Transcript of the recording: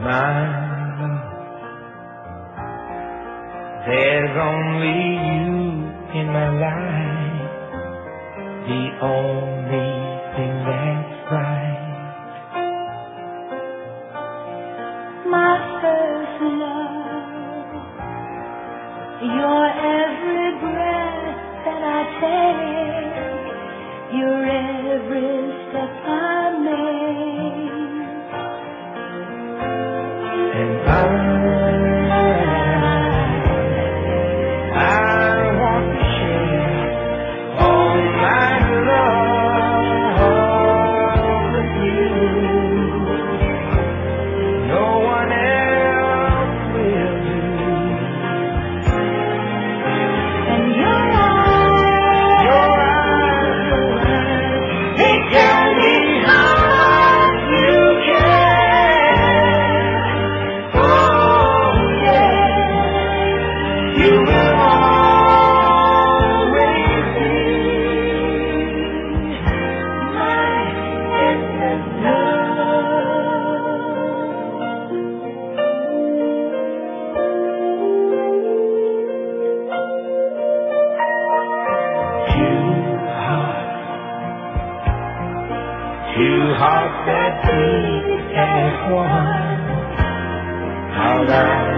mine. There's only you in my life, the only thing that's right. My first love, your every breath that I take, your every step I make. And I want to share all my love with you. No one else will do. And your eyes, they tell me how much you care. Oh yeah, you will always be my endless Two hearts that beat as one. How loud